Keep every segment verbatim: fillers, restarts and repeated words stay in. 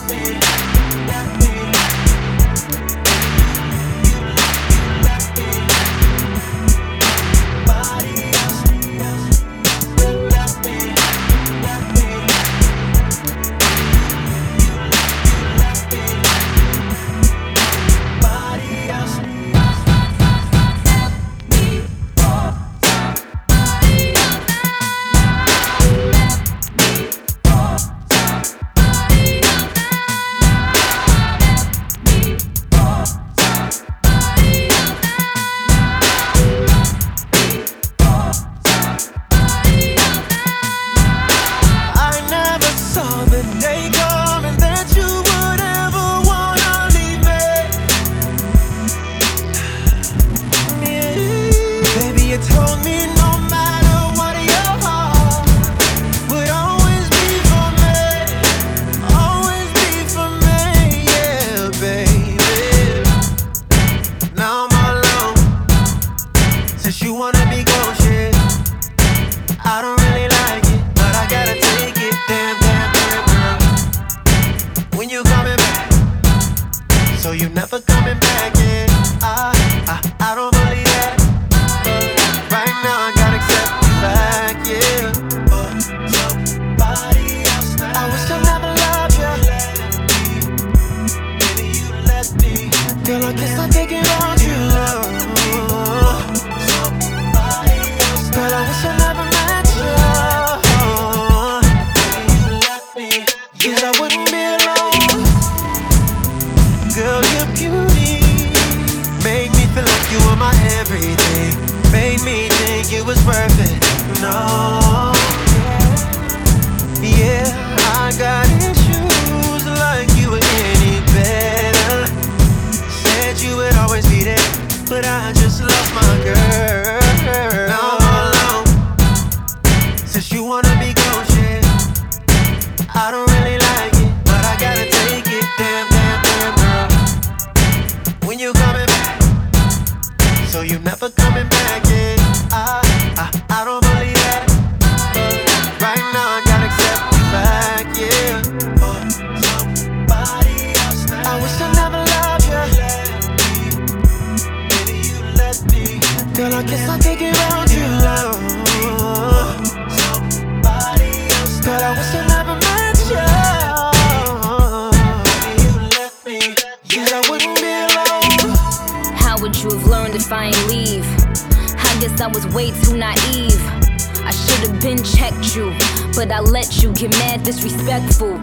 Disrespectful.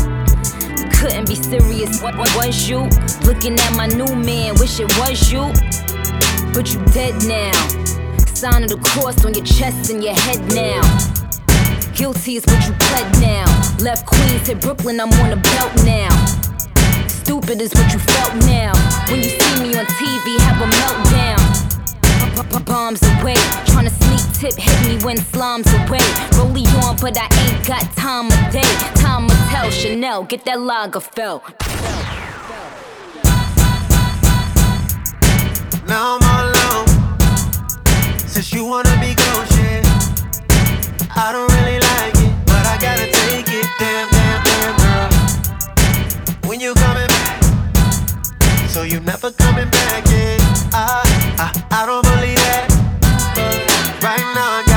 You couldn't be serious. What was you? Looking at my new man, wish it was you. But you dead now. Sign of the cross on your chest and your head now. Guilty is what you pled now. Left Queens, hit Brooklyn, I'm on the belt now. Stupid is what you felt now. When you see me on T V, have a meltdown. Bombs away, tryna sneak tip, hit me when slime's away. Rollie on, but I ain't got time of day. Time will tell, Chanel, get that Lagerfeld. Now I'm all alone. Since you wanna be close, yeah. I don't really like it, but I gotta take it. Damn, damn, damn, girl. When you coming back? So you never coming back, yeah. I, I, I don't believe that. But right now I